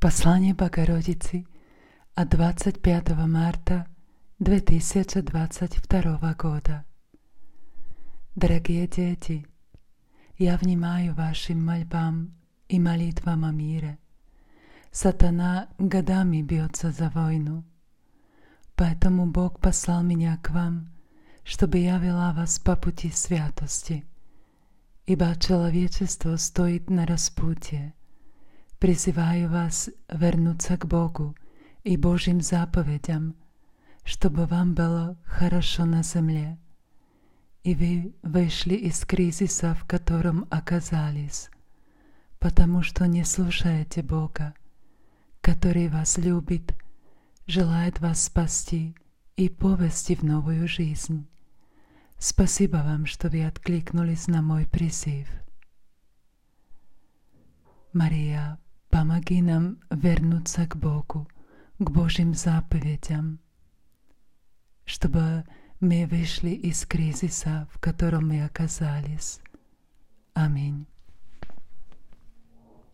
Послание Богородицы от 25 марта 2022 года. Дорогие дети, я внимаю вашим мольбам и молитвам о мире. Сатана годами бьется за войну. Поэтому Бог послал меня к вам, чтобы я вела вас по пути святости. Ибо человечество стоит на распутье. Призываю вас вернуться к Богу и Божьим заповедям, чтобы вам было хорошо на земле, и вы вышли из кризиса, в котором оказались, потому что не слушаете Бога, который вас любит, желает вас спасти и повести в новую жизнь. Спасибо вам, что вы откликнулись на мой призыв. Мария, помоги нам вернуться к Богу, к Божьим заповедям, чтобы мы вышли из кризиса, в котором мы оказались. Аминь.